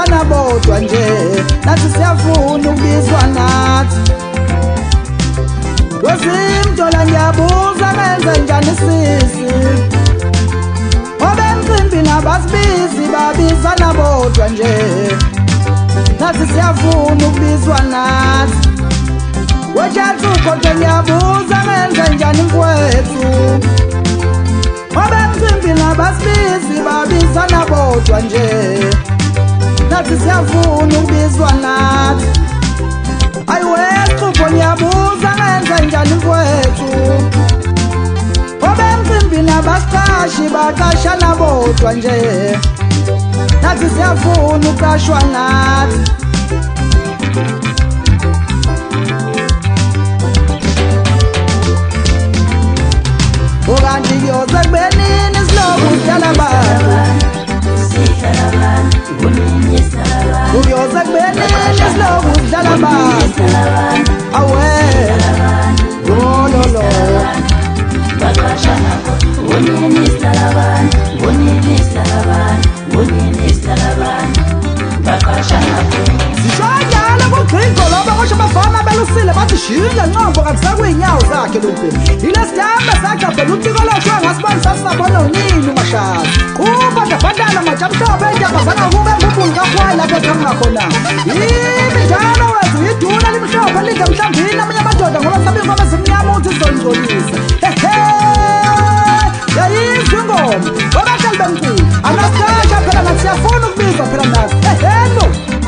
babizana bodwa nje nathi siyafuna ukubizwa nathi Wezimdola ngiyabuza ngenze njani sisi Ngoba emcimbini abasibizi babizana bodwa nje nathi siyafuna ukubizwa nathi Wejathu kodwa ngiyabuza ngenze njani mfowethu Ngoba emcimbini abasibizi babizana bodwa nje nathi siyafuna ukubizwa nathi Ayiwexupho ngiyabuza ngenze njani mfowethu Ngoba emcimbini abasiqashi baqashana bodwa nje nathi siyafuna uqashwa nathi Ukanti kuyoze kubenini siloku sidlala abantu Kuyoze kubenini siloku sidlala abantu Awe Gololo Sishayala kugringo loba kusho bafana belusile bathi shinga nqombo kanti sakuyinyawo zakhe lompeni Ilesitamba sakapela uthiko loshwa ngasibani sasingabona unini umashaka Kuba ndabandana majamhlobo entyabazana kube ngubulu kakhwaya lapho eqhamuka khona Imidala wethu iduna limhlophe lingemhlambini amanye amadoda ngoba sabingoma zimnyama uthi zizolingcolisa Yayizwa ingoma babahlali bemcimbi angasisasha phela nathi siyafuna ukubizwa phela nathi ehelo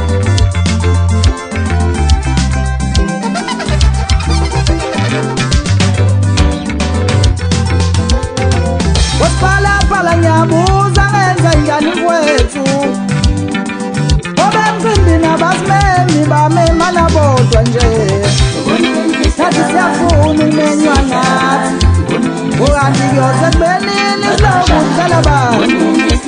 Wasiphalaphala ngiyabuza ngenze njani mfowethu Ngoba emcimbini abasimemi bamemana bodwa nje nathi siyafuna ukumenywa nathi Ukanti kuyoze kubenini siloku sidlala abantu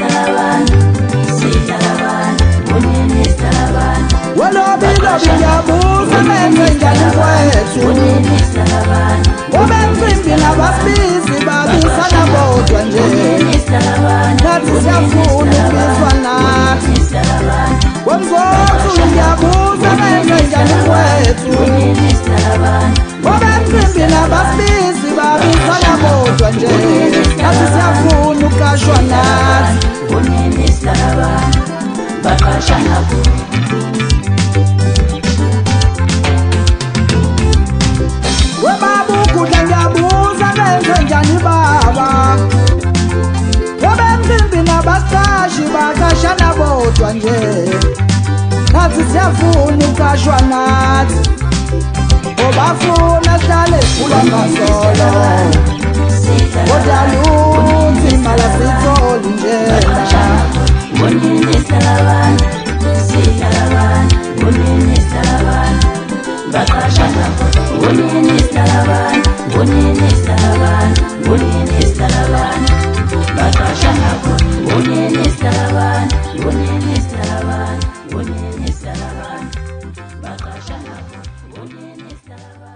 Walobi lobi ngiyabuza ngenze njani mfowethu Ngoba emcimbini abasibizi babizana bodwa nje nathi siyafuna ukubizwa nathi Wemzothu ngiyabuza ngenze njani mfowethu Ngoba emcimbini abasibizi babizana bodwa nje nathi siyafuna uqashwa nathi Webaba ukudla ngiyabuza ngenze njani baba Ngoba emcimbini abasiqashi baqashana bodwa nje nathi siyafuna uqashwa nathi Obafuna sihlale sikhula ngasolo Kodwa luthi mala sitholi njena Bakashana